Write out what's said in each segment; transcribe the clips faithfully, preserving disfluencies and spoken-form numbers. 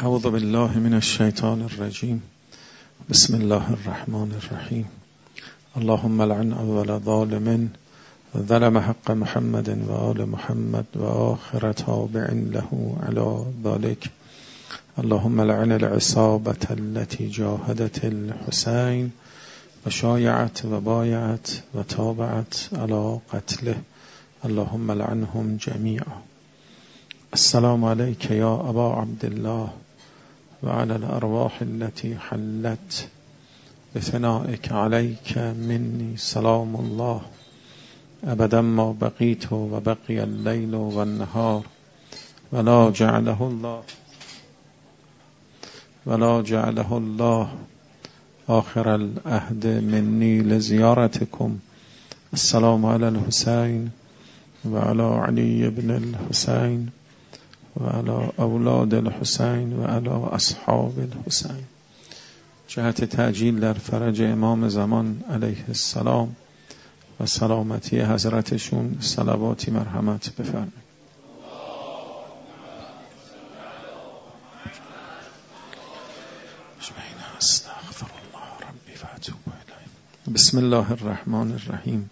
اعوذ بالله من الشیطان الرجیم. بسم الله الرحمن الرحیم. اللهم لعن اول ظالم ظلم حق محمد و آل محمد و آخر تابع له على ذلك. اللهم لعن العصابة التي جاهدت الحسين و شایعت و بایعت و تابعت على قتله. اللهم لعنهم جميعا. السلام عليك يا أبا عبد الله وعلى الأرواح التي حلت بثنائك عليك مني سلام الله أبدا ما بقيت وبقي الليل والنهار ولا جعله الله ولا جعله الله آخر العهد مني لزيارتكم. السلام على الحسين وعلى علي بن الحسين وعلى اولاد الحسين وعلى اصحاب الحسين. جهت تعجیل در فرج امام زمان علیه السلام و سلامتی حضرتشون صلواتی مرحمت بفرمایید. استغفر الله ربی و اتوب الیه. بسم الله الرحمن الرحیم.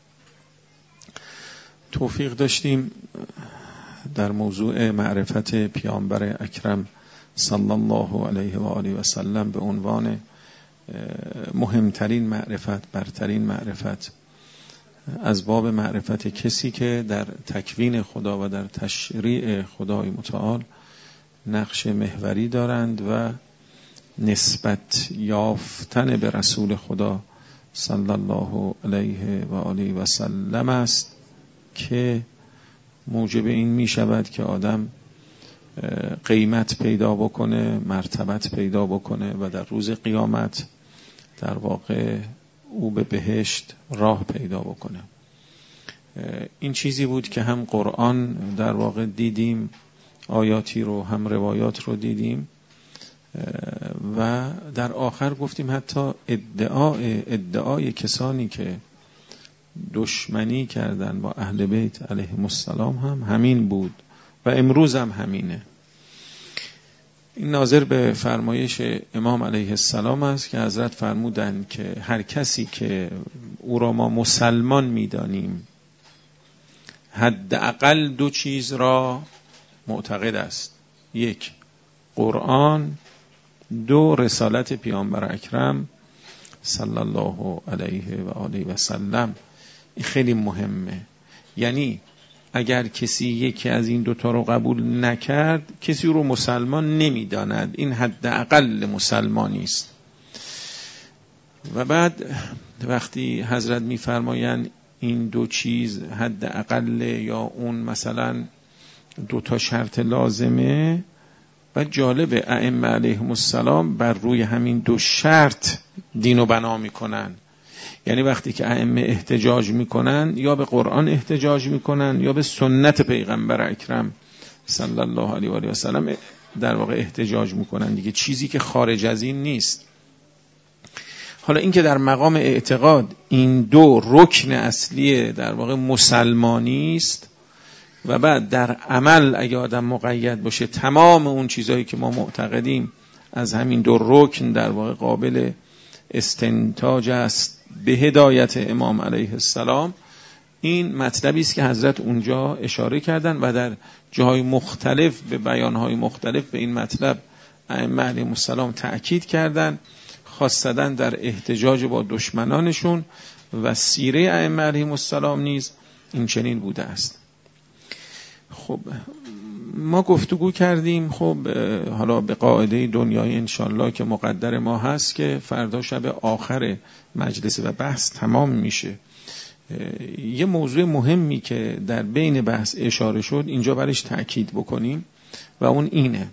توفیق داشتیم در موضوع معرفت پیامبر اکرم صلی الله علیه و آله و سلم به عنوان مهمترین معرفت، برترین معرفت، از باب معرفت کسی که در تکوین خدا و در تشریع خدای متعال نقش محوری دارند و نسبت یافتن به رسول خدا صلی الله علیه و آله و سلم است که موجب این می شود که آدم قیمت پیدا بکنه، مرتبت پیدا بکنه و در روز قیامت در واقع او به بهشت راه پیدا بکنه. این چیزی بود که هم قرآن در واقع دیدیم، آیاتی رو، هم روایات رو دیدیم و در آخر گفتیم حتی ادعای ادعای کسانی که دشمنی کردن با اهل بیت علیهم السلام هم همین بود و امروز هم همینه. این ناظر به فرمایش امام علیه السلام است که حضرت فرمودند که هر کسی که او را ما مسلمان می‌دانیم حداقل دو چیز را معتقد است: یک، قرآن، دو، رسالت پیامبر اکرم صلی الله علیه و آله و سلم. این خیلی مهمه. یعنی اگر کسی یکی از این دوتا رو قبول نکرد کسی رو مسلمان نمیداند. این حداقل مسلمانی است. و بعد وقتی حضرت میفرمایند این دو چیز حداقل یا اون مثلا دوتا شرط لازمه، و جالب ائمه علیهم السلام بر روی همین دو شرط دین و بنا میکنن. یعنی وقتی که ائمه احتجاج میکنن یا به قرآن احتجاج میکنن یا به سنت پیغمبر اکرم صلی الله علیه و آله و سلم در واقع احتجاج میکنن دیگه، چیزی که خارج از این نیست. حالا این که در مقام اعتقاد این دو رکن اصلی در واقع مسلمانی است و بعد در عمل اگه آدم مقید باشه تمام اون چیزهایی که ما معتقدیم از همین دو رکن در واقع قابل استنتاج است به هدایت امام علیه السلام، این مطلبی است که حضرت اونجا اشاره کردن و در جاهای مختلف به بیانهای مختلف به این مطلب ائمه علیهم السلام تأکید کردن، خاصتا در احتجاج با دشمنانشون و سیره ائمه علیهم السلام نیز این چنین بوده است. خب ما گفتگو کردیم. خب حالا به قاعده دنیای انشالله که مقدر ما هست که فردا شب آخر مجلس و بحث تمام میشه، یه موضوع مهمی که در بین بحث اشاره شد اینجا برش تأکید بکنیم و اون اینه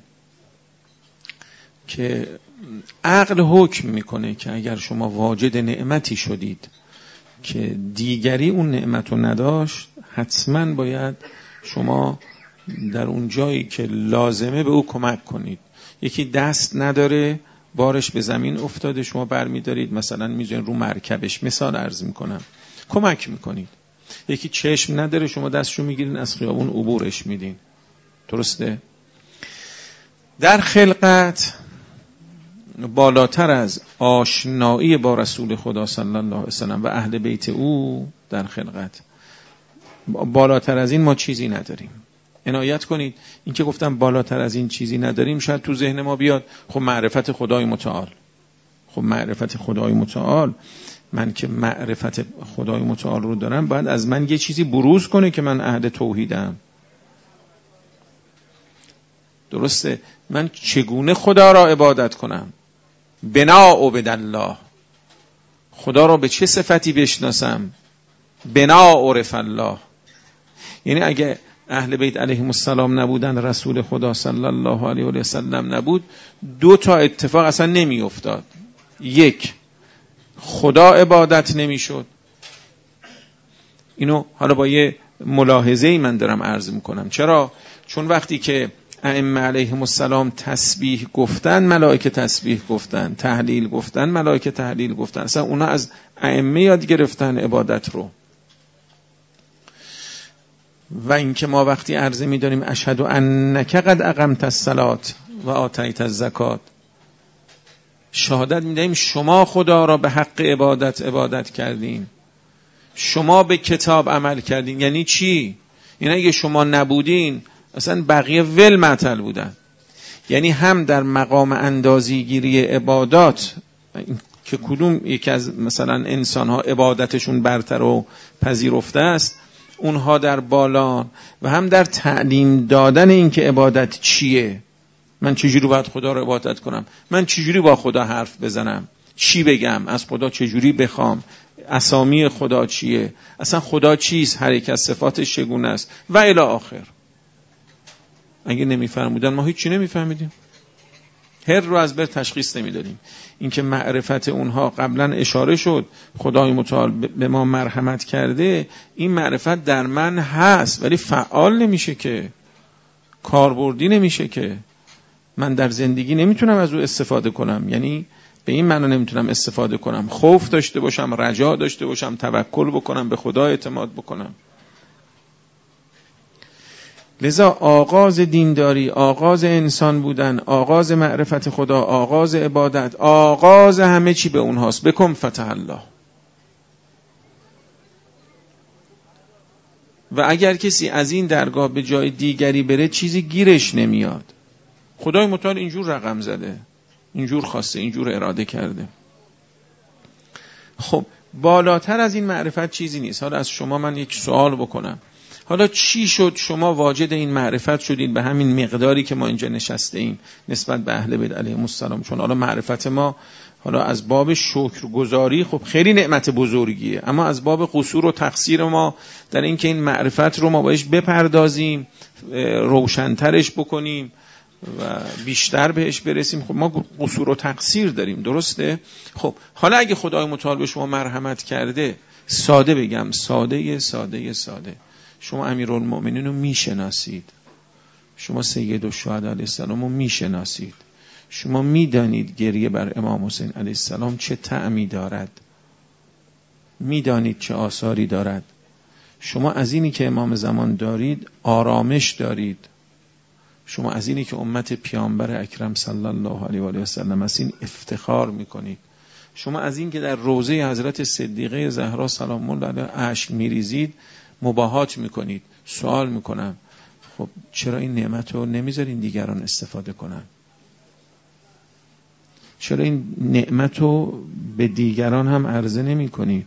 که عقل حکم میکنه که اگر شما واجد نعمتی شدید که دیگری اون نعمت رو نداشت، حتما باید شما در اون جایی که لازمه به او کمک کنید. یکی دست نداره، بارش به زمین افتاده، شما برمیدارید مثلا میذارین رو مرکبش، مثال عرض میکنم، کمک میکنید. یکی چشم نداره، شما دستشو میگیرین از خیابون عبورش میدین. درسته؟ در خلقت بالاتر از آشنایی با رسول خدا صلی الله علیه وسلم و اهل بیت او، در خلقت بالاتر از این ما چیزی نداریم. عنایت کنید، این که گفتم بالاتر از این چیزی نداریم شاید تو ذهن ما بیاد خب معرفت خدای متعال. خب معرفت خدای متعال، من که معرفت خدای متعال رو دارم باید از من یه چیزی بروز کنه که من اهل توحیدم. درسته؟ من چگونه خدا را عبادت کنم؟ بنا عبد الله، خدا را به چه صفتی بشناسم؟ بنا عرف الله. یعنی اگه اهل بیت علیهم السلام نبودن، رسول خدا صلی الله علیه و سلم نبود، دو تا اتفاق اصلا نمی افتاد. یک، خدا عبادت نمی شد. اینو حالا با یه ملاحظه‌ای من دارم عرض میکنم. چرا؟ چون وقتی که ائمه علیهم السلام تسبیح گفتن، ملائکه تسبیح گفتن، تهلیل گفتن، ملائکه تهلیل گفتن. اصلا اونا از ائمه یاد گرفتن عبادت رو. و اینکه ما وقتی عرض می‌داریم اشهد انک قد اقمت الصلاة و آتیت الزکات، شهادت می‌دهیم شما خدا را به حق عبادت عبادت کردین، شما به کتاب عمل کردین. یعنی چی؟ یعنی اگه شما نبودین اصلا بقیه ول معطل بودن. یعنی هم در مقام اندازه‌گیری عبادات که کدوم یکی از مثلا انسان‌ها عبادتشون برتر و پذیرفته است، اونها در بالا، و هم در تعلیم دادن این که عبادت چیه، من چجوری باید خدا رو عبادت کنم، من چجوری با خدا حرف بزنم، چی بگم، از خدا چجوری بخوام، اسامی خدا چیه، اصلا خدا چیست، هر یک از صفاتش چگونه است و الی آخر. اگه نمیفهمیدن ما هیچ چی نمیفهمیدیم، هر رو از بر تشخیص نمیدادیم. اینکه معرفت اونها قبلا اشاره شد، خدای متعال به ما مرحمت کرده، این معرفت در من هست ولی فعال نمیشه، که کاربردی نمیشه، که من در زندگی نمیتونم از او استفاده کنم. یعنی به این معنی نمیتونم استفاده کنم خوف داشته باشم، رجا داشته باشم، توکل بکنم، به خدا اعتماد بکنم. لذا آغاز دینداری، آغاز انسان بودن، آغاز معرفت خدا، آغاز عبادت، آغاز همه چی به اونهاست. بکن فتح الله. و اگر کسی از این درگاه به جای دیگری بره چیزی گیرش نمیاد. خدای متعال اینجور رقم زده، اینجور خواسته، اینجور اراده کرده. خب بالاتر از این معرفت چیزی نیست. حالا از شما من یک سوال بکنم، حالا چی شد شما واجد این معرفت شدید به همین مقداری که ما اینجا نشسته ایم نسبت به اهل بیت علیهم السلام؟ چون حالا معرفت ما حالا از باب شکرگزاری خب خیلی نعمت بزرگیه، اما از باب قصور و تقصیر ما در این که این معرفت رو ما بهش بپردازیم، روشن‌ترش بکنیم و بیشتر بهش برسیم، خب ما قصور و تقصیر داریم. درسته؟ خب حالا اگه خدای متعال به شما مرحمت کرده، ساده بگم، ساده ساده ساده شما امیرالمؤمنین رو میشناسید، شما سید الشهدا علیه السلام رو میشناسید، شما میدانید گریه بر امام حسین علیه السلام چه طعمی دارد، میدانید چه آثاری دارد. شما از اینی که امام زمان دارید آرامش دارید، شما از اینی که امت پیامبر اکرم صلی الله علیه و آله و سلم هستین افتخار میکنید، شما از این که در روضه حضرت صدیقه زهرا سلام الله علیها اشک میریزید مباهات میکنید. سوال میکنم خب چرا این نعمت رو نمیذارین دیگران استفاده کنن؟ چرا این نعمت رو به دیگران هم عرضه نمی کنید؟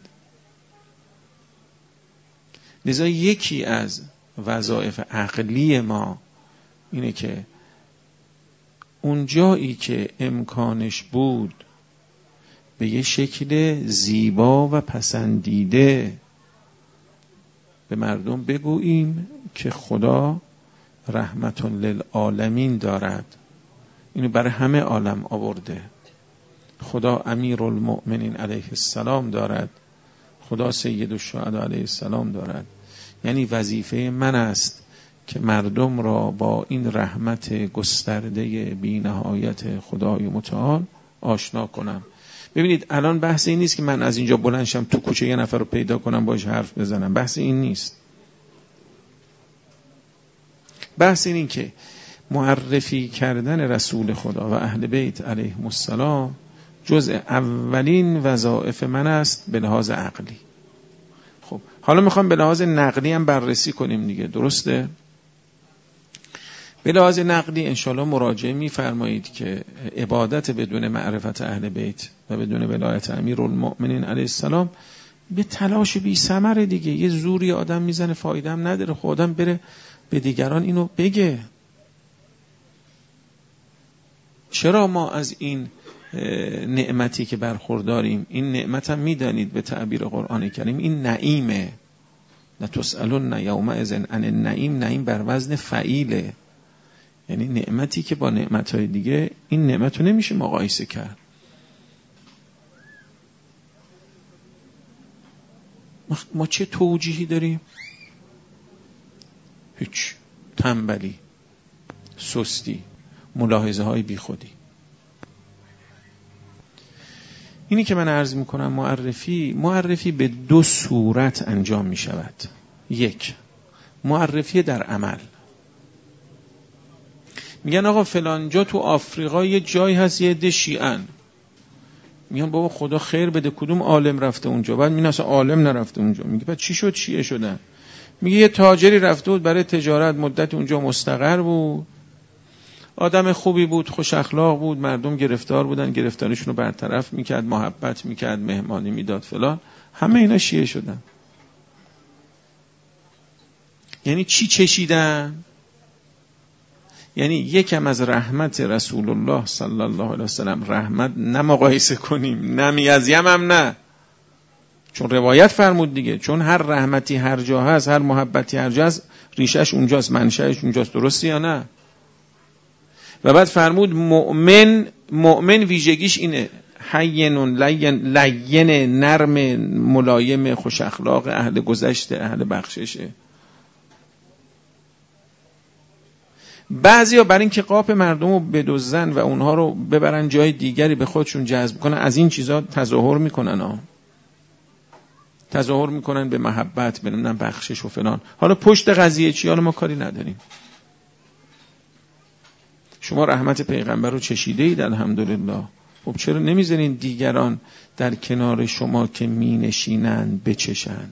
لذا یکی از وظایف عقلی ما اینه که اون جایی که امکانش بود به یه شکل زیبا و پسندیده به مردم بگوییم که خدا رحمت للعالمین دارد. اینو برای همه عالم آورده. خدا امیرالمؤمنین علیه السلام دارد، خدا سید الشهدا علیه السلام دارد. یعنی وظیفه من است که مردم را با این رحمت گسترده بی نهایت خدای متعال آشنا کنم. ببینید الان بحث این نیست که من از اینجا بلند شم تو کوچه یه نفر رو پیدا کنم باش حرف بزنم، بحث این نیست. بحث این, این که معرفی کردن رسول خدا و اهل بیت علیهم السلام جزء اولین وظایف من است به لحاظ عقلی. خب حالا میخوام به لحاظ نقلی هم بررسی کنیم دیگه، درسته؟ به لحاظ نقلی انشالله مراجعه میفرمایید که عبادت بدون معرفت اهل بیت و بدون ولایت امیرالمؤمنین علیه السلام به تلاش بی ثمر دیگه. یه زوری آدم میزنه فایده هم نداره. خب آدم بره به دیگران اینو بگه. چرا ما از این نعمتی که برخورداریم، این نعمت هم میدانید به تعبیر قرآن کریم این نعیمه، لتسألن یومئذ عن النعیم، نعیم بر وزن فعیله، یعنی نعمتی که با نعمتهای دیگه این نعمت رو نمیشه مقایسه کرد. ما چه توجیهی داریم؟ هیچ. تنبلی، سستی، ملاحظه های بی خودی. اینی که من عرض میکنم معرفی معرفی به دو صورت انجام میشود. یک، معرفی در عمل. میگن آقا فلان جا تو آفریقا یه جایی هست یه عده شیعن، میگن بابا خدا خیر بده کدوم عالم رفته اونجا؟ بعد میگن اصلا عالم نرفته اونجا. میگه بعد چی شد شیعه شدن؟ میگه یه تاجری رفته بود برای تجارت، مدت اونجا مستقر بود، آدم خوبی بود، خوش اخلاق بود، مردم گرفتار بودن، گرفتاریشون رو برطرف میکرد، محبت میکرد، مهمانی میداد فلان، همه اینا شیعه شدن. یعنی چی چشیدن؟ یعنی یکم از رحمت رسول الله صلی الله علیه وسلم رحمت نه مقایسه کنیم، نه میازیم هم نه، چون روایت فرمود دیگه، چون هر رحمتی هر جا هست، هر محبتی هر جا هست، ریشش اونجاست، منشأش اونجاست. درسته یا نه؟ و بعد فرمود مؤمن مؤمن ویژگیش اینه، حین لین لین، نرم، ملایم، خوش اخلاق، اهل گذشته، اهل بخششه. بعضیا برای اینکه قاپ مردم رو بدزدن و اونها رو ببرن جای دیگری به خودشون جذب کنن، از این چیزا تظاهر میکنن ها. تظاهر میکنن به محبت، به نمیدونم بخشش و فلان. حالا پشت قضیه چی؟ حالا ما کاری نداریم. شما رحمت پیغمبر رو چشیده اید الحمدلله. خب چرا نمیذارین دیگران در کنار شما که می نشینند بچشند؟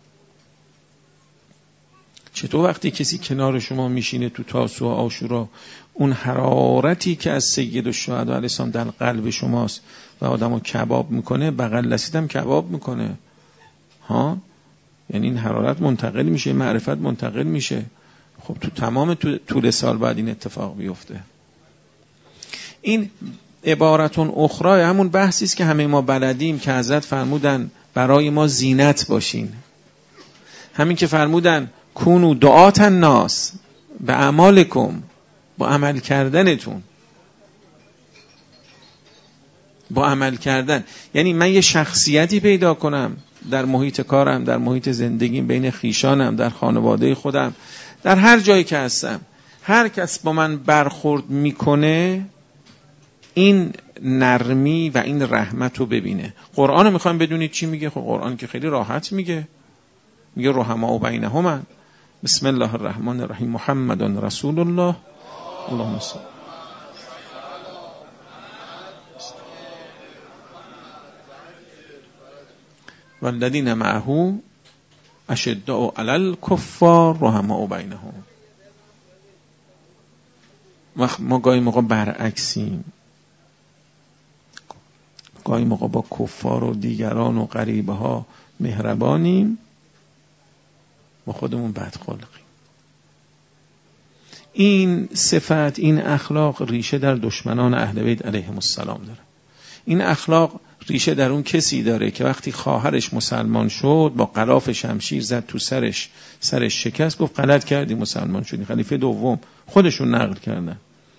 چطور وقتی کسی کنار شما میشینه تو تاسوعا عاشورا، اون حرارتی که از سید الشهدا علیه السلام در قلب شماست و آدمو کباب میکنه، بغل لسیدم کباب میکنه ها؟ یعنی این حرارت منتقل میشه، معرفت منتقل میشه. خب تو تمام طول سال بعد این اتفاق بیفته. این عبارتون اخرى همون بحثی است که همه ما بلدیم که حضرت فرمودن برای ما زینت باشین. همین که فرمودن کونو دعات الناس به اعمالکم، با عمل کردنتون، با عمل کردن. یعنی من یه شخصیتی پیدا کنم در محیط کارم، در محیط زندگیم، بین خیشانم، در خانواده خودم، در هر جایی که هستم، هر کس با من برخورد میکنه این نرمی و این رحمت رو ببینه. قرآن رو میخوام بدونید چی میگه؟ خب قرآن که خیلی راحت میگه، میگه رحماء بینهم. بسم الله الرحمن الرحیم، محمد رسول الله، اللهم صل. والذین معه اشداء علی الکفار رحماء بینهم. ما گاهی موقع برعکسیم، گاهی موقع با کفار و دیگران و غریبه ها مهربانیم، با خودمون بدخلقیم. این صفت، این اخلاق ریشه در دشمنان اهل بیت علیهم السلام داره. این اخلاق ریشه در اون کسی داره که وقتی خواهرش مسلمان شد با غلاف شمشیر زد تو سرش، سرش شکست، گفت غلط کردی مسلمان شدی. خلیفه دوم خودشون نقل کردن.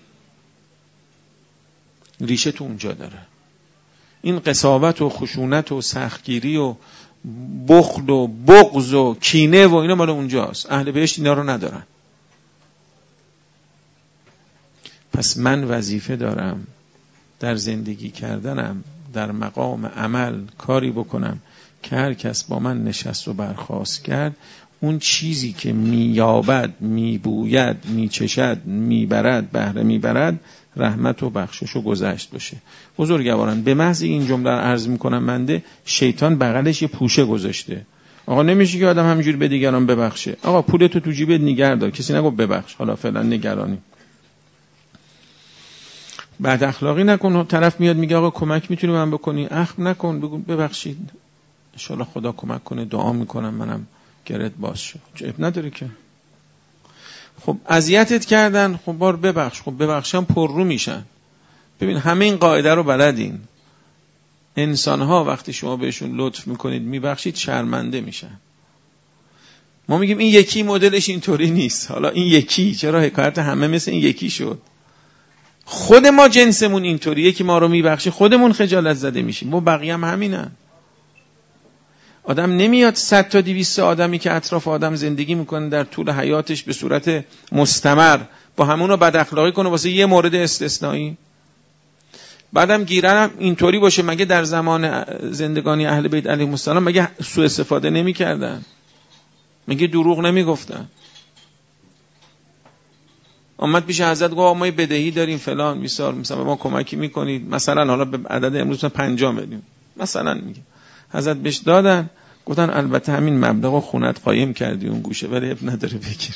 ریشه تو اونجا داره. این قساوت و خشونت و سختگیری و بخل و بغض و کینه و اینا مال اونجاست. اهل بهشت اینا رو ندارن. پس من وظیفه دارم در زندگی کردنم، در مقام عمل کاری بکنم که هر کس با من نشست و برخاست کرد اون چیزی که مییابد، میبوید، میچشد، میبرد، بهره میبرد، رحمت و بخشش و گذشت باشه. بزرگواران به محض این جمله رو عرض میکنم منده، شیطان بغلش یه پوشه گذاشته. آقا نمیشه که آدم همینجوری به دیگران ببخشه. آقا پولتو تو جیبت نگه دار، کسی نگو ببخش، حالا فعلا نگرانی. بعد اخلاقی نکن. طرف میاد میگه آقا کمک میتونی من بکنی، اخم نکن، بگو ببخشید ان شاءالله خدا کمک کنه، دعا میکنم منم گرت باز شد، عیب نداره که. خب اذیتت کردن، خب بار ببخش. خب ببخشم پر رو میشن. ببین همه این قاعده رو بلدین. انسان‌ها وقتی شما بهشون لطف میکنید میبخشید شرمنده میشن. ما میگیم این یکی مدلش اینطوری نیست. حالا این یکی چرا حکایت همه مثل این یکی شد؟ خود ما جنسمون اینطوریه که ما رو میبخشی خودمون خجالت زده میشیم. ما بقیه هم همینن. آدم نمیاد صد تا دویست آدمی که اطراف آدم زندگی میکنه در طول حیاتش به صورت مستمر با همون رو بد اخلاقی کنه واسه یه مورد استثنایی. بعدم گیرن اینطوری باشه. مگه در زمان زندگانی اهل بیت علیهم السلام مگه سوء استفاده نمی کردن؟ مگه دروغ نمی گفتن؟ آمد پیش حضرت گفت ما بدهی داریم فلان میسار، مثلا ما کمکی میکنید، مثلا حالا به عدد امروز پنجاه میلیون مثلا میگه. حضرت بهش دادن، گفتن البته همین مبلغ خونت قایم کردی اون گوشه، ولی اب نداره بگیر.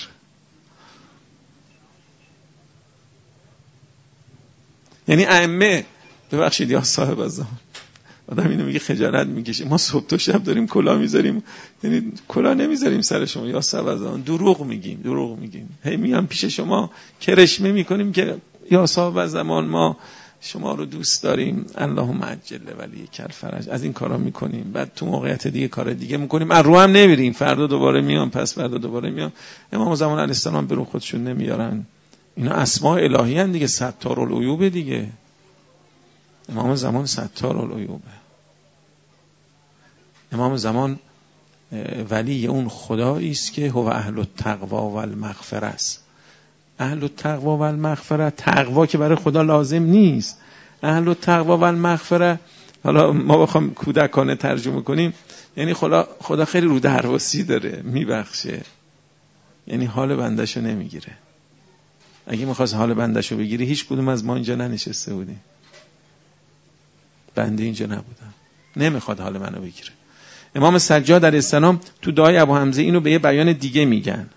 یعنی ائمه ببخشید یا صاحب الزمان، آدم اینو میگه خجالت میکشه. ما صبح تا شب داریم کلا میذاریم، یعنی کلا نمیذاریم سر شما یا صاحب الزمان. دروغ میگیم، دروغ میگیم. هی میام پیش شما کرشمه میکنیم که یا صاحب الزمان ما شما رو دوست داریم، اللهم عجل ولی کل فرج. از این کارا میکنیم، بعد تو موقعیت دیگه کار دیگه میکنیم، از رو هم نمیریم. فردا دوباره میام، پس فردا دوباره میام. امام زمان علیه السلام به رو خودشون نمیارن. اینا اسماء الهی ان دیگه، ستار العیوب دیگه. امام زمان ستار العیوبه. امام زمان ولی اون خدایی است که هو اهل التقوا و المغفره است. اهل التقوا و المغفره، تقوا که برای خدا لازم نیست. اهل التقوا و المغفره، حالا ما بخوام کودکانه ترجمه کنیم، یعنی خدا خدا خیلی رو درواسی داره، میبخشه. یعنی حال بندشو نمیگیره. اگه میخواست حال بندشو بگیری هیچ کدوم از ما اینجا ننشسته بودیم. بنده اینجا نبودم. نمیخواد حال منو بگیره. امام سجاد علیه السلام تو دعای ابو حمزه اینو به یه بیان دیگه میگن.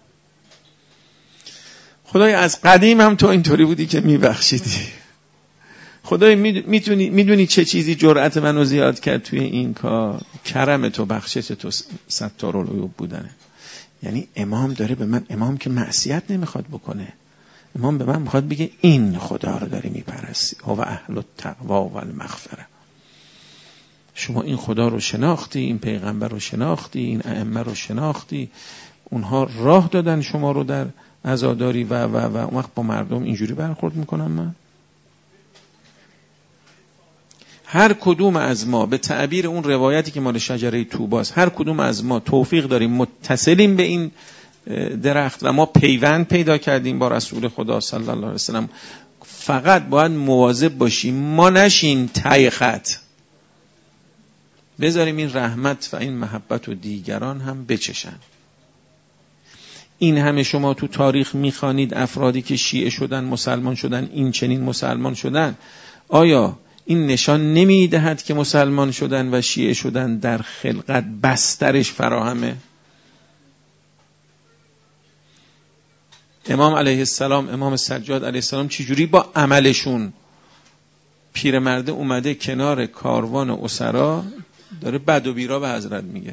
خدای از قدیم هم تو اینطوری بودی که میبخشیدی. خدای میدونی میدونی چه چیزی جرأت منو زیاد کرد توی این کار؟ کرم تو، بخشش تو، ستار العیوب بودنه. یعنی امام داره به من، امام که معصیت نمیخواد بکنه، امام به من میخواد بگه این خدا رو داری میپرستی، هو اهل التقوا و المغفره. شما این خدا رو شناختی، این پیغمبر رو شناختی، این ائمه رو شناختی، اونها راه دادن شما رو در عزاداری و و و اون وقت با مردم اینجوری برخورد میکنم من؟ هر کدوم از ما به تعبیر اون روایتی که مال شجره طوباست، هر کدوم از ما توفیق داریم متصلیم به این درخت و ما پیوند پیدا کردیم با رسول خدا صلی الله علیه وسلم. فقط باید مواظب باشیم ما نشیم ته خط، بذاریم این رحمت و این محبت و دیگران هم بچشن. این همه شما تو تاریخ میخوانید افرادی که شیعه شدن، مسلمان شدن، این چنین مسلمان شدن، آیا این نشان نمیدهد که مسلمان شدن و شیعه شدن در خلقت بسترش فراهمه؟ امام علیه السلام، امام سجاد علیه السلام چجوری با عملشون، پیرمرده اومده کنار کاروان اسرا داره بد و بیرا به حضرت میگه.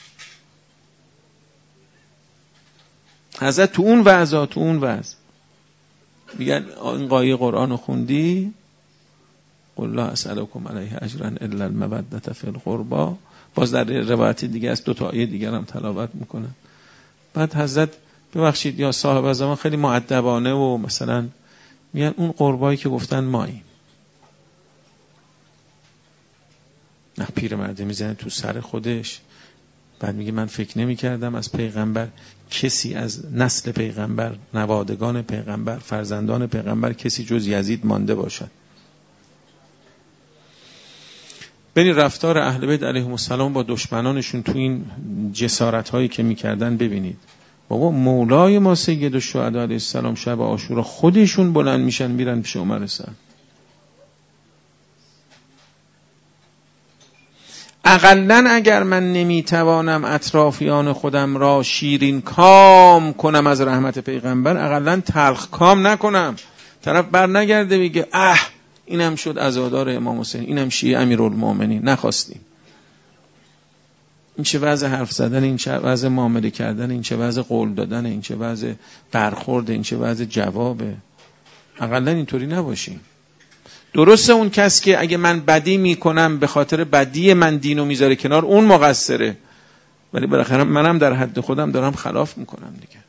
حضرت تو اون وعظا، تو اون وعظ میگن این قایه قرآن رو خوندی؟ قل لا اسألکم علیه اجرا الا المودة فی القربا. باز در روایت دیگه از دو تا آیه دیگر هم تلاوت میکنن. بعد حضرت ببخشید یا صاحب زمان خیلی مؤدبانه و مثلا میگن اون قربایی که گفتن ماییم. نه، پیرمرده میزنه تو سر خودش. بعد میگه من فکر نمی کردم از پیغمبر کسی، از نسل پیغمبر، نوادگان پیغمبر، فرزندان پیغمبر کسی جز یزید مانده باشد. برید رفتار اهل بیت علیهم السلام با دشمنانشون تو این جسارت هایی که میکردن ببینید. بابا مولای ما سید الشهدا علیه السلام شب عاشورا خودشون بلند میشن میرن پیش عمر سعد. اقلن اگر من نمیتوانم اطرافیان خودم را شیرین کام کنم از رحمت پیغمبر، اقلن تلخ کام نکنم. طرف بر نگرده بگه اه اینم شد عزادار امام حسین، اینم شیعه امیرالمومنین. نخواستیم. این چه وضع حرف زدن، این چه وضع معامله کردن، این چه وضع قول دادن، این چه وضع برخورد، این چه وضع جوابه. اقلن اینطوری نباشیم. درسته اون کس که اگه من بدی میکنم به خاطر بدی من دینو میذاره کنار، اون مقصره، ولی بالاخره منم در حد خودم دارم خلاف میکنم دیگه.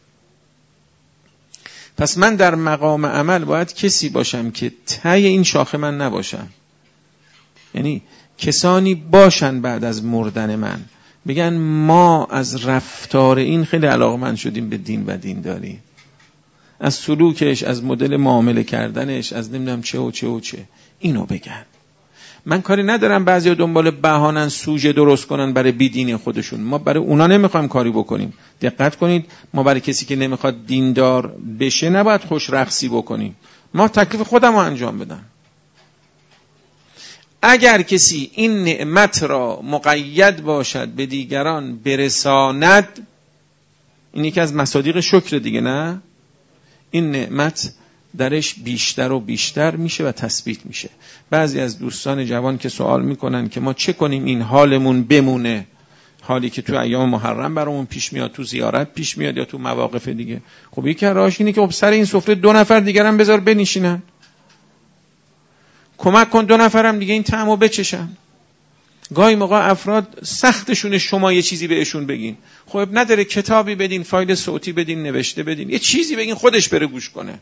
پس من در مقام عمل باید کسی باشم که ته این شاخه من نباشم. یعنی کسانی باشن بعد از مردن من بگن ما از رفتار این خیلی علاقمند شدیم به دین و دینداری، از سلوکش، از مدل معامله کردنش، از نمیدونم چه و چه و چه. اینو بگن. من کاری ندارم بعضیا دنبال بهانن سوژه درست کنن برای بیدینی خودشون. ما برای اونا نمیخوایم کاری بکنیم. دقت کنید، ما برای کسی که نمیخواد دیندار بشه نباید خوش رقصی بکنیم. ما تکلیف خودم رو انجام بدم. اگر کسی این نعمت را مقید باشد به دیگران برساند، این یکی از مصادیق شکر دیگه، نه؟ این نعمت درش بیشتر و بیشتر میشه و تثبیت میشه. بعضی از دوستان جوان که سوال میکنن که ما چه کنیم این حالمون بمونه، حالی که تو ایام محرم برامون پیش میاد، تو زیارت پیش میاد یا تو مواقف دیگه. خب یکی راهش اینه که خب سر این سفره دو نفر دیگر هم بذار بنشینن، کمک کن دو نفرم دیگه این طعمو بچشن. گاهی موقع افراد سختشونه شما یه چیزی بهشون بگین، خب نداره کتابی بدین، فایل صوتی بدین، نوشته بدین، یه چیزی بگین خودش بره گوش کنه.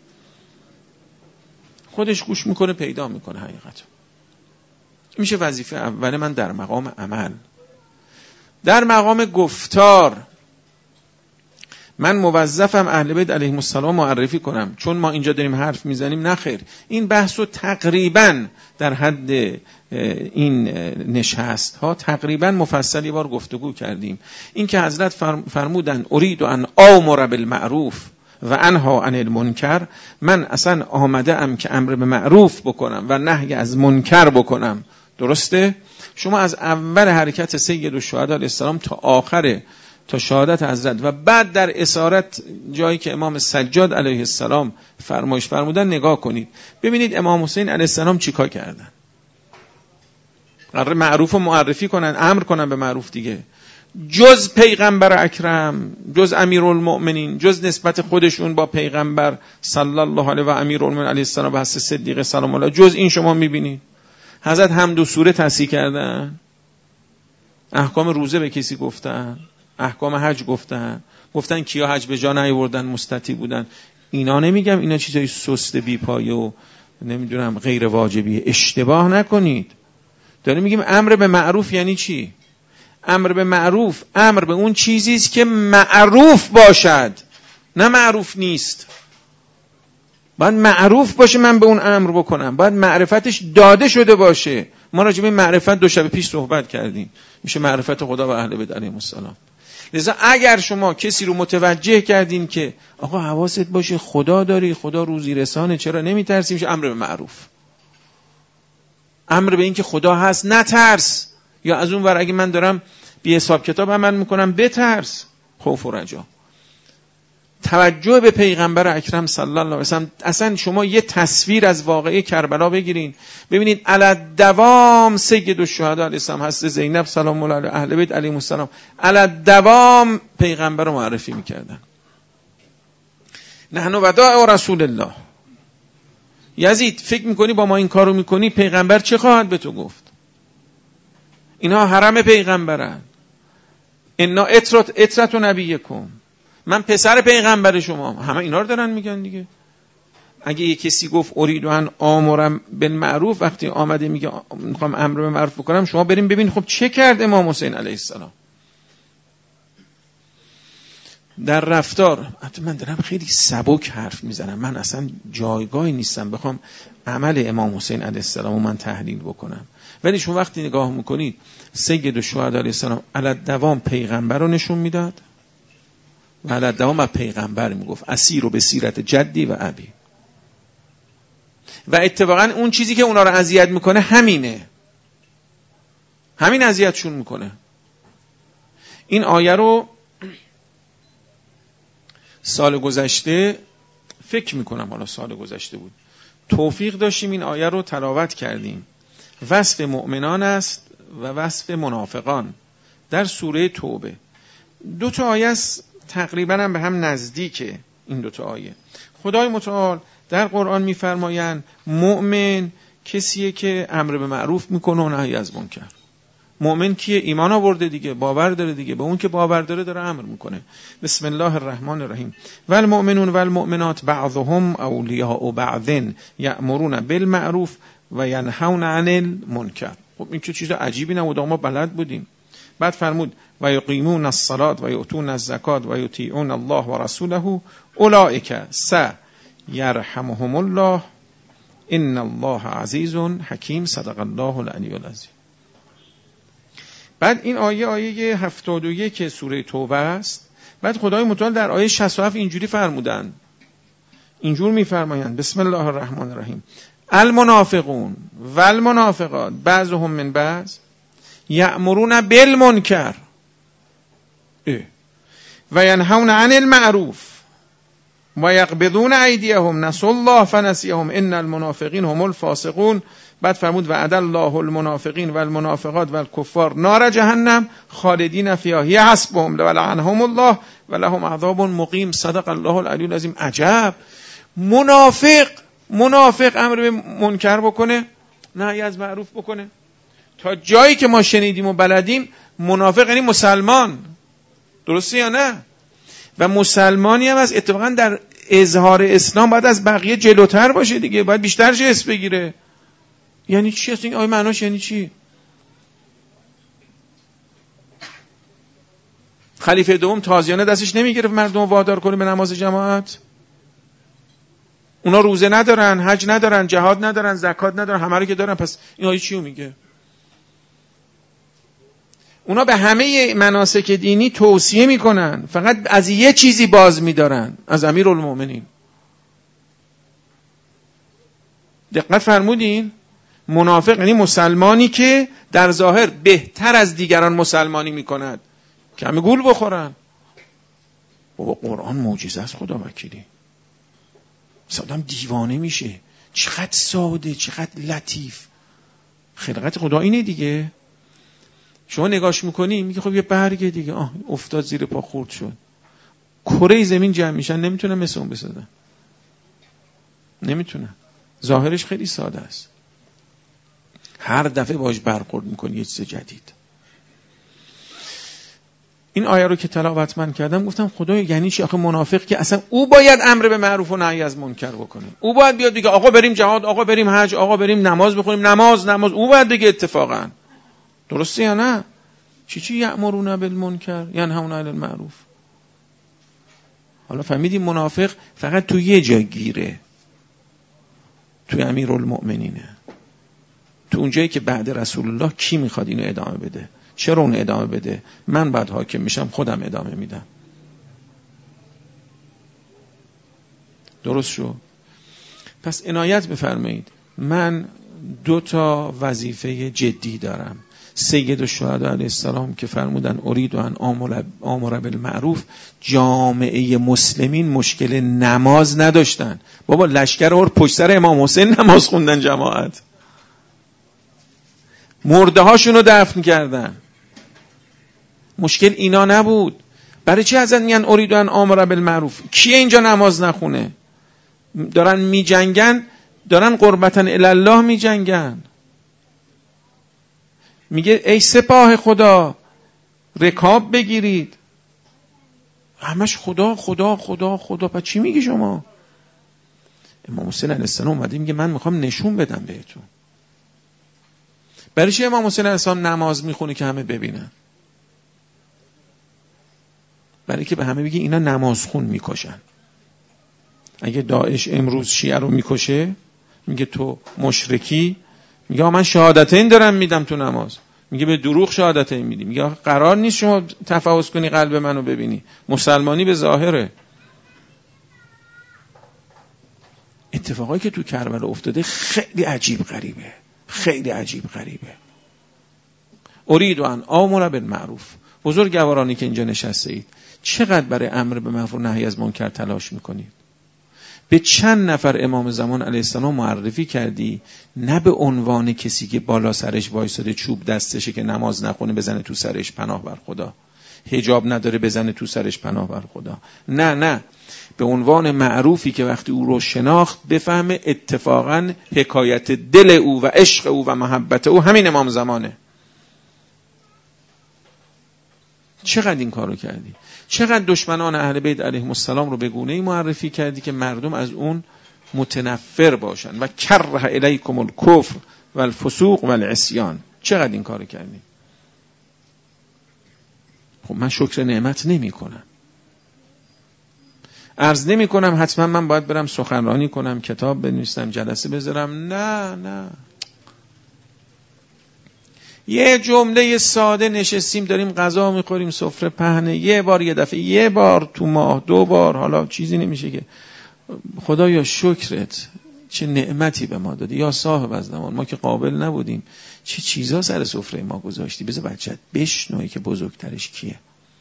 خودش گوش میکنه، پیدا میکنه حقیقت. میشه وظیفه اول من در مقام عمل. در مقام گفتار من موظفم اهل بیت علیهم السلام معرفی کنم، چون ما اینجا داریم حرف میزنیم. نه خیر، این بحثو تقریبا در حد این نشست ها تقریبا مفصل یه بار گفتگو کردیم. این که حضرت فرمودن اريد ان آمر بالمعروف و انها عن المنکر، من اصلا آمده ام که امر به معروف بکنم و نهی از منکر بکنم. درسته؟ شما از اول حرکت سید الشهدا علیه السلام تا آخر، تا شهادت حضرت و بعد در اسارت جایی که امام سجاد علیه السلام فرمایش فرمودن نگاه کنید، ببینید امام حسین علیه السلام چیکار کردن. قرار معروف رو معرفی کنن، امر کنن به معروف دیگه. جز پیغمبر اکرم، جز امیرالمؤمنین، جز نسبت خودشون با پیغمبر صلی الله علیه و امیرالمؤمنین علیه السلام و حضرت صدیق سلام الله، جز این شما میبینید حضرت هم دو سوره تصحیح کردن، احکام روزه به کسی گفتن، احکام حج گفتن، گفتن کیا حج به جا نیاوردن مستطیع بودن. اینا نمیگم اینا چیزای سست بی پایه و نمیدونم غیر واجبیه، اشتباه نکنید. داریم میگیم امر به معروف یعنی چی؟ امر به معروف امر به اون چیزی است که معروف باشد، نه معروف نیست. باید معروف باشه من به اون امر بکنم، باید معرفتش داده شده باشه. ما راجع به معرفت دو شب پیش صحبت کردیم، میشه معرفت خدا و اهل بیت علیهم السلام. لذا اگر شما کسی رو متوجه کردین که آقا حواست باشه خدا داری، خدا روزی رسانه، چرا نمیترسی، میشه امر به معروف. امر به این که خدا هست نترس، یا از اون ور اگه من دارم بی حساب کتاب عمل میکنم بترس، خوف و رجا. توجه به پیغمبر اکرم صلی الله علیه و سلم. اصلا شما یه تصویر از واقعه کربلا بگیرین، ببینید علی دوام سید الشهدا علیه السلام، حضرت زینب سلام الله علیها، اهل بیت علیهم السلام علی دوام پیغمبر رو معرفی میکردن. نحن وداع رسول الله. یزید فکر میکنی با ما این کارو میکنی پیغمبر چه خواهد به تو گفت؟ اینها حرم پیغمبرن. انا اطرت اطرت نبیکم، من پسر پیغمبر شما. همه اینا رو دارن میگن دیگه. اگه یه کسی گفت اريد ان آمرم بالمعروف، وقتی آمده میگه میخوام امر به معروف بکنم، شما بریم ببین خب چه کرد امام حسین علیه السلام. در رفتار، من دارم خیلی سبک حرف میزنم، من اصلا جایگاهی نیستم بخوام عمل امام حسین علیه السلام رو من تحلیل بکنم، ولی شما وقتی نگاه میکنید سید الشهدا علیه السلام علی دوام پیغمبر رو نشون میداد و علی دوام پیغمبر میگفت اسیر رو به سیرت جدی و ابی، و اتفاقا اون چیزی که اونا رو اذیت میکنه همینه، همین اذیتشون میکنه. این آیه رو سال گذشته فکر میکنم، حالا سال گذشته بود، توفیق داشتیم این آیه رو تلاوت کردیم. وصف مؤمنان است و وصف منافقان در سوره توبه. دو تا آیه است تقریبا هم به هم نزدیکه. این دو تا آیه خدای متعال در قرآن میفرمایند مؤمن کسیه که امر به معروف میکنه و نهی از منکر. مؤمن کیه؟ ایمان آورده دیگه، باور داره دیگه، به اون که باور داره داره امر میکنه. بسم الله الرحمن الرحیم. والمؤمنون والمؤمنات بعضهم اولیاء بعض یأمرون بالمعروف و ینهون عن المنکر. خب این چه چیز عجیبی نبود، ما بلد بودیم. بعد فرمود و یقیمون الصلاة و یؤتون الزکات و یطیعون الله و رسوله اولئک سیرحمهم الله ان الله عزیز حکیم. صدق الله العلی العظیم. بعد این آیه آیه هفتاد و یک سوره توبه است. بعد خدای متعال در آیه شصت و هفت اینجوری فرمودن، اینجور میفرمایند بسم الله الرحمن الرحیم. المنافقون والمنافقات بعضهم من بعض یأمرون بالمنکر و ینهون عن المعروف و یقبضون ایدیهم نسوا الله فنسیهم ان المنافقین هم الفاسقون. بعد فرمود وعد الله المنافقین والمنافقات والکفار نار جهنم خالدین فیها هی حسبهم ولعنهم الله ولهم عذاب مقیم. صدق الله العلی العظیم. عجب، منافق منافق امر به منکر بکنه، نهی از معروف بکنه. تا جایی که ما شنیدیم و بلدیم منافق یعنی مسلمان، درسته یا نه؟ و مسلمانی هم از اتفاقا در اظهار اسلام باید از بقیه جلوتر باشه دیگه، باید بیشتر جس بگیره. یعنی چی هست این آیه؟ معناش یعنی چی؟ خلیفه دوم تازیانه دستش نمیگرفت مردم وادار کنه به نماز جماعت؟ اونا روزه ندارن، حج ندارن، جهاد ندارن، زکات ندارن، همه رو که دارن، پس این آیه چی رو میگه؟ اونا به همه مناسک دینی توصیه میکنن، فقط از یه چیزی باز میدارن، از امیرالمومنین. دقت فرمودین؟ منافق یعنی مسلمانی که در ظاهر بهتر از دیگران مسلمانی میکند که همه گول بخورن. بابا قرآن معجزه است خدا وکیلی. آدم دیوانه میشه. چقدر ساده، چقدر لطیف. خلقت خدا اینه دیگه. شما نگاش میکنی میگه خب یه برگه دیگه، آه افتاد زیر پا خورد شد. کره زمین جمع میشن، نمیتونن مثل اون بسازن، نمیتونن. ظاهرش خیلی ساده است، هر دفعه باش برخورد میکنی یه چیز جدید. این آیه رو که تلاوت من کردم گفتم خدای یعنی چی؟ آخه منافق که اصلا او باید امر به معروف و نهی از منکر بکنه، او باید بیاد بگه آقا بریم جهاد، آقا بریم حج، آقا بریم نماز بخونیم، نماز نماز او باید بگه اتفاقا. درسته یا نه؟ چی چی یأمرون بالمنکر ینهون عن المعروف. حالا فهمیدیم منافق فقط تو یه جا گیره، تو امیرالمؤمنینه، تو اونجایی که بعد رسول الله کی میخواد اینو ادامه بده، چرا اون ادامه بده، من بعد حاکم میشم خودم ادامه میدم. درست شو؟ پس عنایت بفرمایید. من دو تا وظیفه جدی دارم. سید الشهدا علیه السلام که فرمودن ارید ان آمر بالمعروف، جامعه مسلمین مشکل نماز نداشتن. بابا لشکر اور پشت سر امام حسین نماز خوندن، جماعت مرده هاشون رو دفن کردن، مشکل اینا نبود. برای چی ازن میگن ارید ان آمر بالمعروف؟ کیه اینجا نماز نخونه؟ دارن میجنگن، دارن قربتن الله میجنگن. میگه ای سپاه خدا رکاب بگیرید، همش خدا خدا خدا خدا. پس چی میگی شما؟ امام حسین علیه السلام اومده میگه من میخوام نشون بدم بهتون. برای چی امام حسین علیه السلام نماز میخونه که همه ببینن؟ برای که به همه بگه اینا نمازخون میکشن. اگه داعش امروز شیعه رو میکشه میگه تو مشرکی، میگه من شهادتین دارم میدم تو نماز، میگه به دروغ شهادتین میدی، میگه قرار نیست شما تفحص کنی قلب منو ببینی، مسلمانی به ظاهره. اتفاقایی که تو کربلا افتاده خیلی عجیب غریبه، خیلی عجیب غریبه. ارید ان آمر بالمعروف. بزرگوارانی که اینجا نشسته اید چقدر برای امر به معروف و نهی از منکر تلاش میکنید؟ به چند نفر امام زمان علیه السلام معرفی کردی؟ نه به عنوان کسی که بالا سرش وایساده چوب دستشه که نماز نخونه بزنه تو سرش پناه بر خدا، حجاب نداره بزنه تو سرش پناه بر خدا، نه نه، به عنوان معروفی که وقتی او رو شناخت بفهمه اتفاقا حکایت دل او و عشق او و محبت او همین امام زمانه. چقدر این کارو کردی؟ چقدر دشمنان اهل بیت علیهم السلام رو به گونه‌ای معرفی کردی که مردم از اون متنفر باشن و کره الیکم الکفر و الفسوق و العصیان. چقدر این کارو کردی؟ خب من شکر نعمت نمی کنم، عرض نمی کنم حتما من باید برم سخنرانی کنم، کتاب بنویسم، جلسه بذارم، نه نه، یه جمله ساده نشستیم داریم غذا میخوریم، سفره پهنه، یه بار یه دفعه، یه بار تو ماه، دو بار، حالا چیزی نمیشه که خدایا شکرت چه نعمتی به ما دادی، یا صاحب از زمان ما که قابل نبودیم چه چیزا سر سفره ما گذاشتی. بذار بچت بشنوی که بزرگترش کیه،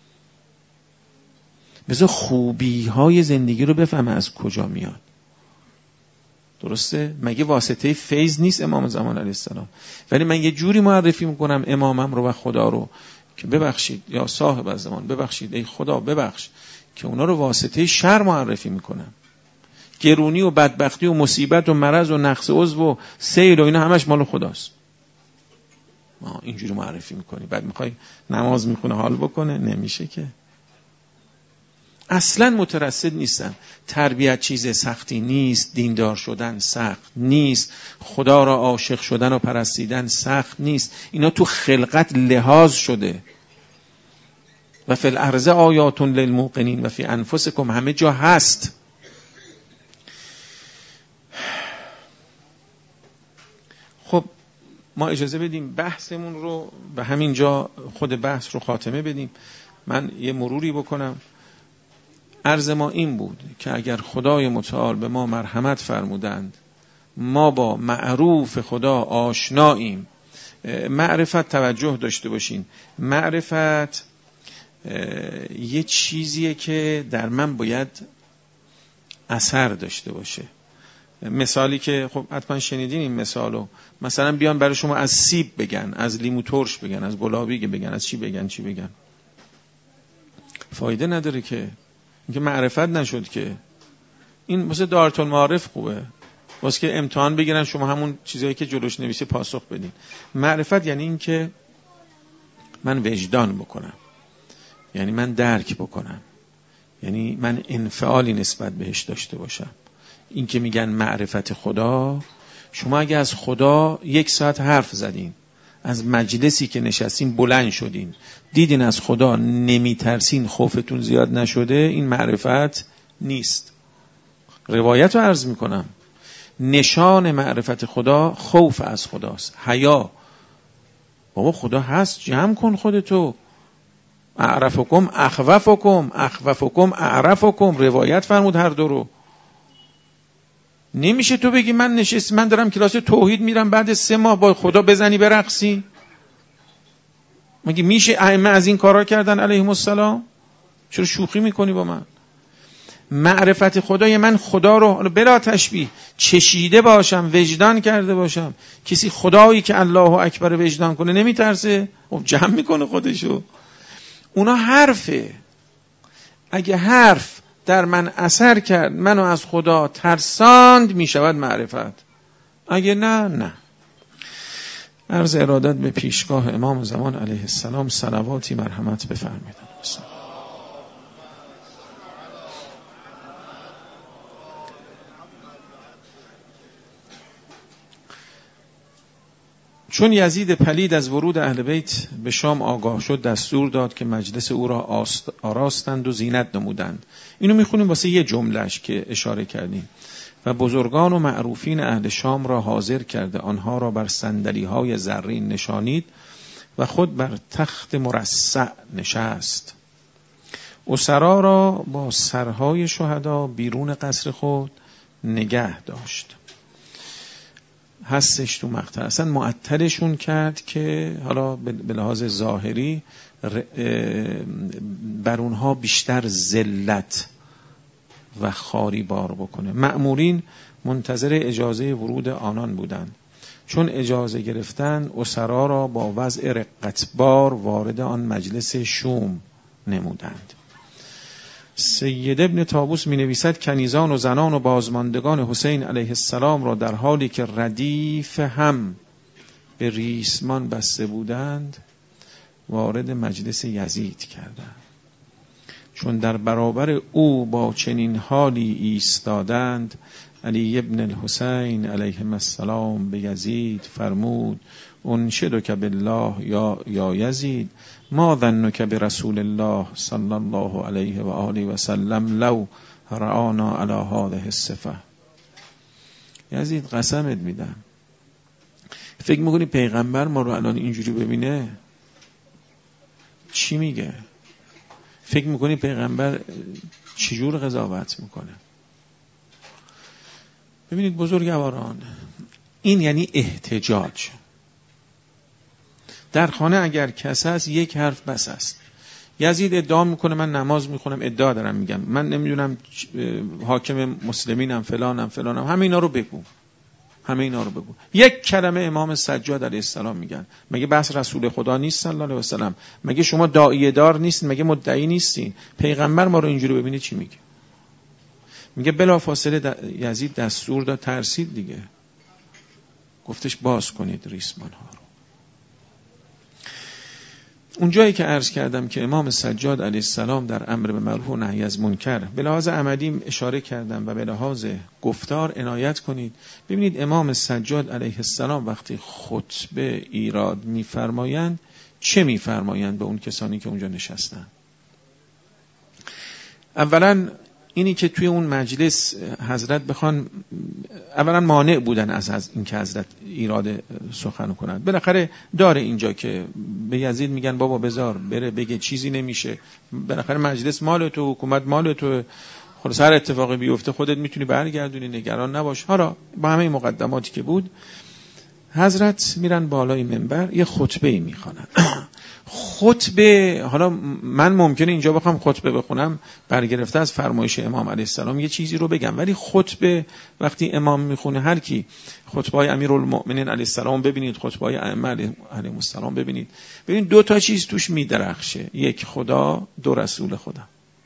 بذار خوبی های زندگی رو بفهمه از کجا میاد. درسته؟ مگه واسطه فیض نیست امام زمان علیه السلام؟ ولی من یه جوری معرفی میکنم امامم رو و خدا رو که ببخشید یا صاحب از زمان ببخشید، ای خدا ببخش، که اونا رو واسطه شر معرفی میکنم. گرونی و بدبختی و مصیبت و مرض و نقص عضو و سیل و اینا همش مال خداست. ما اینجوری معرفی میکنی، بعد میخوای نماز میخونه حال بکنه؟ نمیشه که. اصلا مترصد نیستم. تربیت چیز سختی نیست، دیندار شدن سخت نیست، خدا را عاشق شدن و پرستیدن سخت نیست، اینا تو خلقت لحاظ شده. و فی الارض آیات للموقنین و فی انفسکم، همه جا هست. خب ما اجازه بدیم بحثمون رو به همین جا خود بحث رو خاتمه بدیم. من یه مروری بکنم. عرض ما این بود که اگر خدای متعال به ما مرحمت فرمودند، ما با معروف خدا آشناییم. معرفت توجه داشته باشین، معرفت یه چیزیه که در من باید اثر داشته باشه. مثالی که خب حتما شنیدین این مثالو، مثلا بیان برای شما از سیب بگن، از لیمو ترش بگن، از گلابی بگن، از چی بگن چی بگن، فایده نداره که، اینکه معرفت نشد که. این مثل دارت المعارف خوبه، واسه که امتحان بگیرن شما همون چیزایی که جلوش نویسه پاسخ بدین. معرفت یعنی این که من وجدان بکنم، یعنی من درک بکنم، یعنی من انفعالی نسبت بهش داشته باشم. این که میگن معرفت خدا، شما اگه از خدا یک ساعت حرف زدین، از مجلسی که نشستین بلند شدین، دیدین از خدا نمیترسین، خوفتون زیاد نشده، این معرفت نیست. روایت رو عرض میکنم، نشان معرفت خدا خوف از خداست، حیا. بابا خدا هست، جمع کن خودتو. اعرفکم اخوفکم، اخوفکم اعرفکم، روایت فرمود هر دو رو. نمیشه تو بگی من نشست من دارم کلاس توحید میرم، بعد سه ماه با خدا بزنی برقصی. مگه میشه؟ ائمه از این کارا کردن علیهم السلام. چرا شوخی میکنی با من؟ معرفت خدای من خدا رو بلا تشبیه چشیده باشم، وجدان کرده باشم. کسی خدایی که الله اکبر وجدان کنه نمیترسه؟ خب جمع میکنه خودشو. اونا حرفه. اگه حرف در من اثر کرد، منو از خدا ترساند، میشود معرفت. اگه نه نه. عرض ارادت به پیشگاه امام زمان علیه السلام، صلواتی مرحمت بفرمایید. چون یزید پلید از ورود اهل بیت به شام آگاه شد، دستور داد که مجلس او را آراستند و زینت نمودند. اینو میخونیم واسه یه جملهش که اشاره کردیم. و بزرگان و معروفین اهل شام را حاضر کرده، آنها را بر صندلی‌های زرین نشانید و خود بر تخت مرصع نشست. اسرا را با سرهای شهدا بیرون قصر خود نگه داشت. هستش تو مقطع اصلا معطلشون کرد که حالا به لحاظ ظاهری بر اونها بیشتر ذلت و خاری بار بکنه. مأمورین منتظر اجازه ورود آنان بودند. چون اجازه گرفتن، اسرا را با وضع رقتبار وارد آن مجلس شوم نمودند. سید ابن طاووس می نویسد کنیزان و زنان و بازماندگان حسین علیه السلام را در حالی که ردیف هم به ریسمان بسته بودند وارد مجلس یزید کردند. چون در برابر او با چنین حالی ایستادند، علی ابن الحسین علیه السلام به یزید فرمود: انشدک بالله یا یا یزید، ما ظنک برسول الله صلی الله علیه و آله و سلم لو رآنا علی هذه الصفه. یزید قسمت میدم، فکر میکنی پیغمبر ما رو الان اینجوری ببینه چی میگه؟ فکر میکنی پیغمبر چجور قضاوت میکنه؟ ببینید بزرگواران، این یعنی احتجاج. در خانه اگر کس هست یک حرف بس است. یزید ادعا میکنه من نماز میخونم، ادعا دارم میگم من نمیدونم حاکم مسلمینم فلانم فلانم، همه اینا رو بگو، همه اینا رو بگو. یک کلمه امام سجاد علیه السلام میگن. مگه بحث رسول خدا نیست صلی الله علیه و سلم؟ مگه شما داعیه دار نیستین؟ مگه مدعی نیستین؟ پیغمبر ما رو اینجوری ببینه چی میگه؟ میگه بلافاصله یزید دستور داد، ترسید دیگه، گفتش باز کنید ریسمان ها رو. اونجایی که عرض کردم که امام سجاد علیه السلام در امر به معروف و نهی از منکر به لحاظ عملی اشاره کردم و به لحاظ گفتار عنایت کنید. ببینید امام سجاد علیه السلام وقتی خطبه ایراد میفرمایند چه میفرمایند به اون کسانی که اونجا نشستن؟ اولا اینی که توی اون مجلس حضرت بخوان، اولا مانع بودن از, از این که حضرت ایراد سخن کنند. بالاخره داره اینجا که به یزید میگن بابا بذار بره بگه چیزی نمیشه، بالاخره مجلس مال تو، حکومت مال تو، خلاص هر اتفاقی بیفته خودت میتونی برگردونی، نگران نباش. حالا با همه مقدماتی که بود حضرت میرن بالای منبر یه خطبه میخوانن. خطبه، حالا من ممکنه اینجا بخوام خطبه بخونم برگرفته از فرمایش امام علیه السلام یه چیزی رو بگم، ولی خطبه وقتی امام میخونه، هر کی خطبه‌های امیرالمؤمنین علیه السلام ببینید، خطبه‌های ائمه علیه السلام ببینید، ببینید دو تا چیز توش میدرخشه، یک خدا، دو رسول خدا.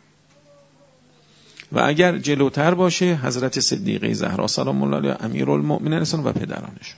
و اگر جلوتر باشه حضرت صدیقه زهرا سلام الله علیها امیرالمؤمنین و پدرانشون.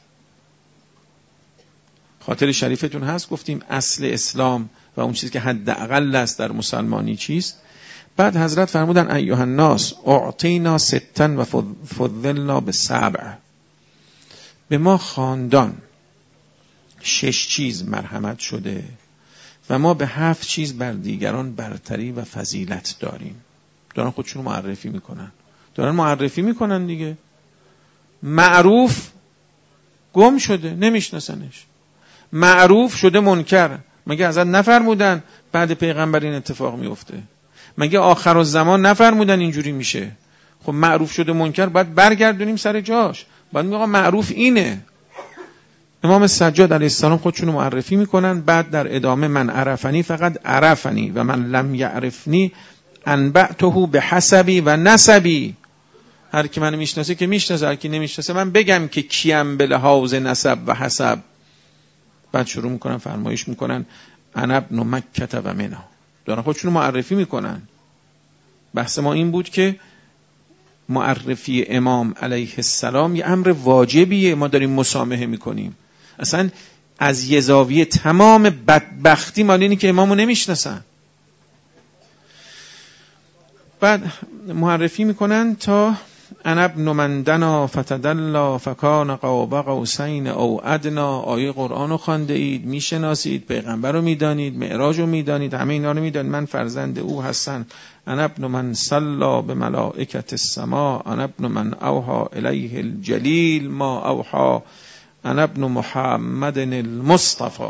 خاطر شریفتون هست گفتیم اصل اسلام و اون چیزی که حداقل است در مسلمانی چیست. بعد حضرت فرمودن ایها الناس اعطینا ستا و فضلنا بسبع، به ما خاندان شش چیز مرحمت شده و ما به هفت چیز بر دیگران برتری و فضیلت داریم. دارن خودشون معرفی میکنن، دارن معرفی میکنن دیگه. معروف گم شده، نمیشناسنش. معروف شده منکر. مگه حضرت نفرمودن بعد پیغمبر این اتفاق میفته؟ مگه آخر الزمان نفرمودن اینجوری میشه؟ خب معروف شده منکر باید برگردونیم سر جاش، باید میگم معروف اینه. امام سجاد علیه السلام خودشونو معرفی میکنن، بعد در ادامه من عرفنی فقط عرفنی و من لم یعرفنی انبعته به حسبی و نسبی. هر کی منو میشناسه که میشناسه، هر کی نمیشناسه من بگم که کیم به لحاظ نسب و حسب. بعد شروع میکنن فرمایش میکنن انا ابن مکه و منا، دارن خودشونو معرفی میکنن. بحث ما این بود که معرفی امام علیه السلام یه امر واجبیه، ما داریم مسامحه میکنیم. اصلا از یه زاویه تمام بدبختی مال اینه که امامو نمیشناسن. بعد معرفی میکنن تا انا ابن من دنا فتدلا فکان قاب قوسین او ادنا. آیه قرآن رو خوانده اید، میشناسید، پیغمبر رو میدانید، معراج رو میدانید، همه اینا رو میدانید. من فرزند او هستم. انا ابن من صلی بملائکة السما، انا ابن من اوحى الیه الجلیل ما اوحى، انا ابن محمد المصطفى.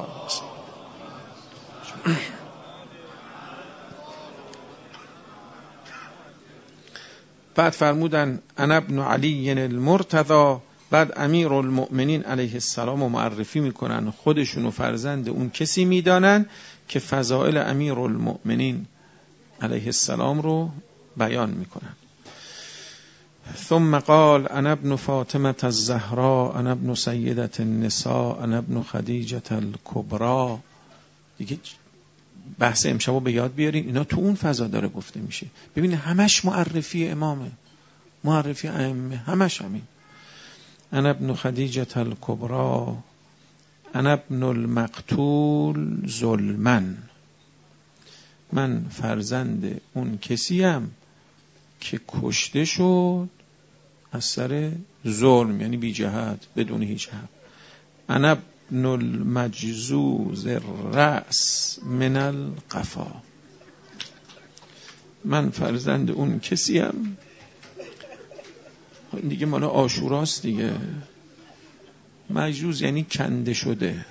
بعد فرمودن انا ابن علی المرتضی. بعد امیر المؤمنین علیه السلام رو معرفی میکنن، خودشونو فرزند اون کسی میدانن که فضائل امیر المؤمنین علیه السلام رو بیان میکنن. ثم قال انا ابن فاطمه الزهراء، انا ابن سیدة النساء، انا ابن خدیجة الکبری. دیگه بحث امشبو به یاد بیارین، اینا تو اون فضا داره گفته میشه. ببینید همش معرفی امامه، معرفی ائمه، همش همین. انا ابن خدیجة الکبری، انا ابن المقتول ظلما. من فرزند اون کسیم که کشته شد از سر ظلم، یعنی بی جهت، بدون هیچ حق. انا ابن المجزوز الرأس من القفا. من فرزند اون کسیم، این دیگه مال عاشوراست دیگه. مجزوز یعنی کنده شده.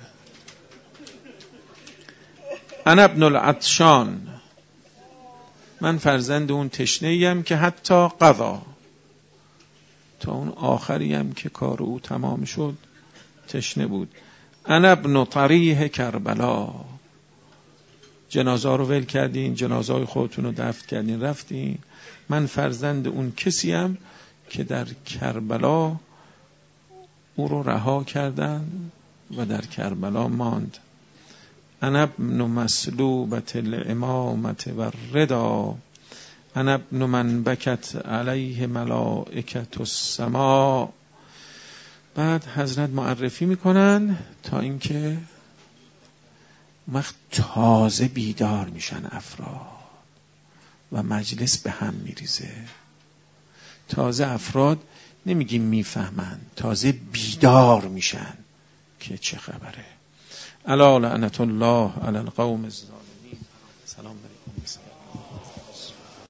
انا ابن العطشان. من فرزند اون تشنه‌ایم که حتی قضا، تا اون آخریم که کار او تمام شد تشنه بود. انا ابن طریح کربلا. جنازه رو ول کردین، جنازه خودتون رو دفن کردین رفتین. من فرزند اون کسیم که در کربلا او رو رها کردن و در کربلا ماند. انا ابن مسلوبة الامامة والرضا، انا ابن من بکت علیه ملائکة السما. بعد حضرت معرفی میکنن تا اینکه وقت تازه بیدار میشن افراد و مجلس به هم میریزه. تازه افراد نمیگیم میفهمن، تازه بیدار میشن که چه خبره. الا لعنت الله علی القوم الظالمین. سلام علیکم.